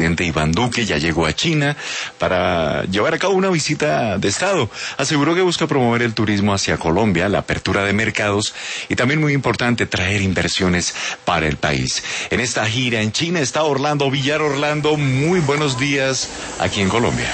presidente Iván Duque ya llegó a China para llevar a cabo una visita de Estado. Aseguró que busca promover el turismo hacia Colombia, la apertura de mercados y también, muy importante, traer inversiones para el país. En esta gira en China está Orlando Villar. Orlando, muy buenos días aquí en Colombia.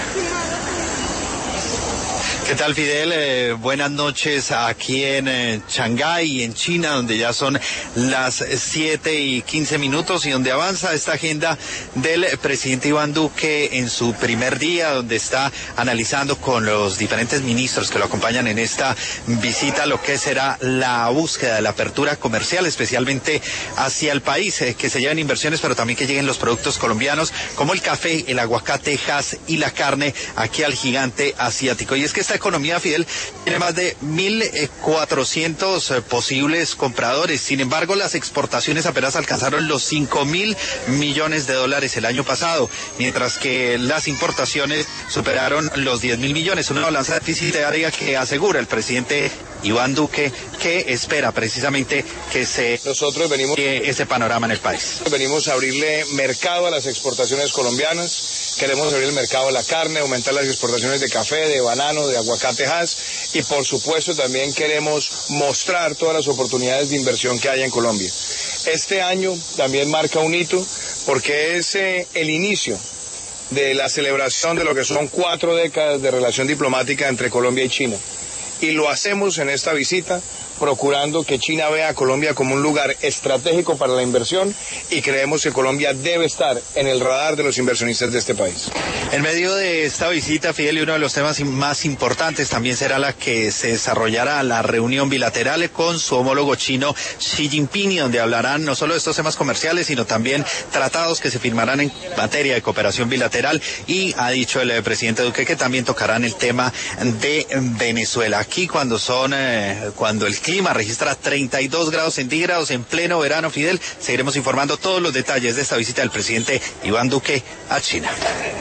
¿Qué tal, Fidel? Buenas noches aquí en Shanghái, en China, donde ya son las 7:15 y donde avanza esta agenda del presidente Iván Duque en su primer día, donde está analizando con los diferentes ministros que lo acompañan en esta visita lo que será la búsqueda de la apertura comercial, especialmente hacia el país, que se lleven inversiones, pero también que lleguen los productos colombianos, como el café, el aguacate, Hass y la carne, aquí al gigante asiático. Y es que esta economía, Fidel, tiene más de 1.400 posibles compradores. Sin embargo, las exportaciones apenas alcanzaron los 5.000 millones de dólares el año pasado, mientras que las importaciones superaron los 10.000 millones. Una balanza deficitaria que asegura el presidente Iván Duque, que espera precisamente que nosotros venimos ese panorama en el país. Venimos a abrirle mercado a las exportaciones colombianas, queremos abrir el mercado a la carne, aumentar las exportaciones de café, de banano, de aguacate Hass, y por supuesto también queremos mostrar todas las oportunidades de inversión que hay en Colombia. Este año también marca un hito porque es el inicio de la celebración de lo que son 4 décadas de relación diplomática entre Colombia y China. Y lo hacemos en esta visita procurando que China vea a Colombia como un lugar estratégico para la inversión, y creemos que Colombia debe estar en el radar de los inversionistas de este país. En medio de esta visita, Fidel, y uno de los temas más importantes también será la que se desarrollará la reunión bilateral con su homólogo chino Xi Jinping, donde hablarán no solo de estos temas comerciales, sino también tratados que se firmarán en materia de cooperación bilateral, y ha dicho el presidente Duque que también tocarán el tema de Venezuela. Aquí cuando el clima registra 32 grados centígrados en pleno verano, Fidel, seguiremos informando todos los detalles de esta visita del presidente Iván Duque a China.